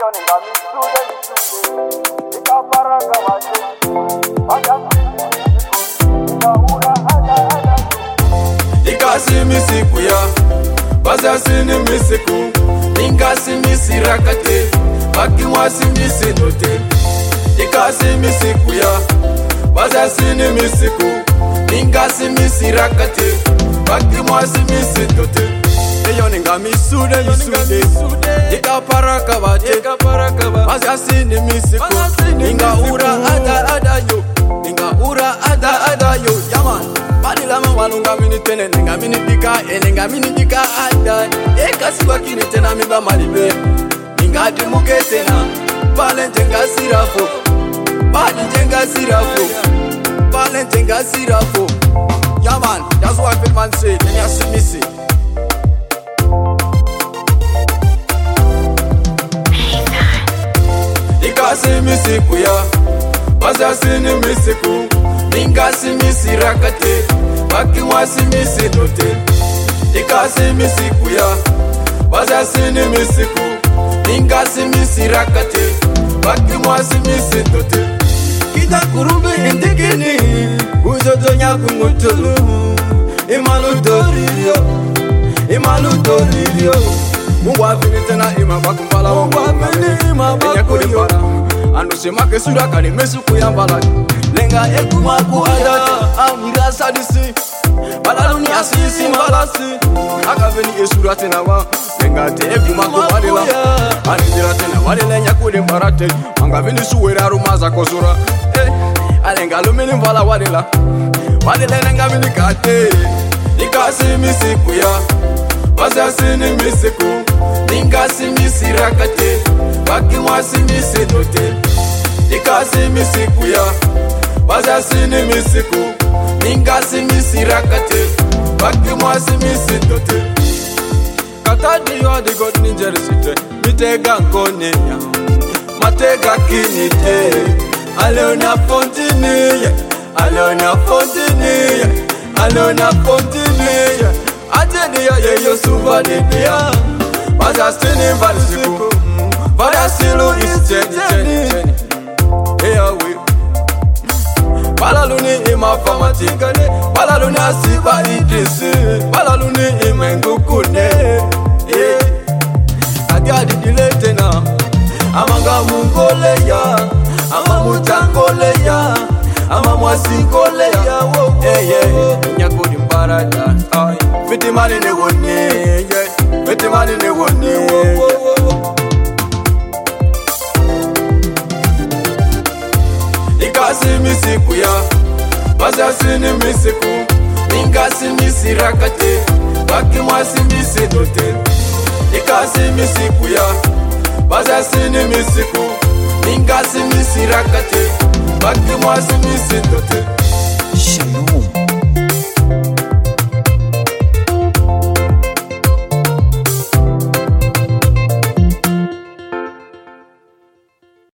Ikasi misiku ya bazasini misiku ingasi misirakate bakimwasi misinote. Ikasi misiku ya bazasini misiku ingasi misirakate bakimwasi misinote. Eyo ninga misude ikaparaka bate bazasini misiku inga ura ada yo yaman. Badi lama walunga mini tene nenga mini dika ada kasi wakini tena miba malibe ninga dimuke tena bale njenga sirafo yeah man, that's what big man say nenya simisi. Ikasi misiku ya bazasini misiku ingasi misirakate bakimwasi misinote. Ikasi misiku ya bazasini misiku ingasi misirakate bakimwasi misinote. Kita kurumbi indigini ujojo nyakumutulu imalutoririo Mungu afini tena ima bakumbala Mungu afini ima bakumbala ando semake sura kani mesuku ya mbala lenga ekumaku ada amira sadisi balaluni asisi mbalasi akaveni esura tena wa lenga te ekumaku wadela anidira tena wadela nyakuri mbarate angaveni suwera rumaza kozura alenga lumini mbala wadela nenga mini kate. Ikasi misiku ya bazasini misiku ingasi misirakate bakimwasi misinote. Ikasi misiku ya bazasini misiku ingasi misirakate bakimwasi misinote. Katadi yo di god ninjerisite mitega nkone ya matega kinite alona fontini ateni ya yeyo suba dia bazasini balisiku badasilu isjeni eyawe balaluni imafamatikane balaluni asiba idisi balaluni imengukune agadi diletena amanga mungoleya amamutangoleya amamwasingoleya nyakudi mbarada fitimani ne woni Ikasi misiku ya bazasini misiku ingasi misirakate bakimwasi misinote. Ikasi misiku ya bazasini misiku ingasi misirakate bakimwasi misinote. Shalom.